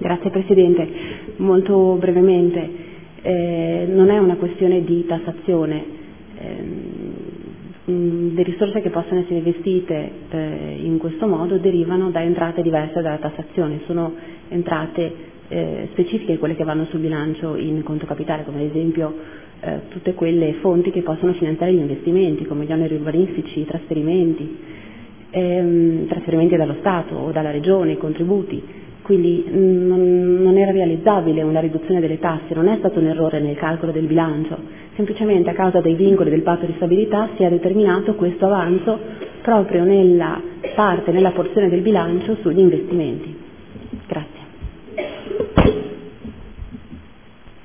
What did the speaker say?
Grazie Presidente, molto brevemente, non è una questione di tassazione, le risorse che possono essere investite in questo modo derivano da entrate diverse dalla tassazione, sono entrate specifiche, quelle che vanno sul bilancio in conto capitale, come ad esempio tutte quelle fonti che possono finanziare gli investimenti, come gli oneri urbanistici, i trasferimenti dallo Stato o dalla Regione, i contributi. Quindi non era realizzabile una riduzione delle tasse, non è stato un errore nel calcolo del bilancio, semplicemente a causa dei vincoli del patto di stabilità si è determinato questo avanzo proprio nella porzione del bilancio sugli investimenti.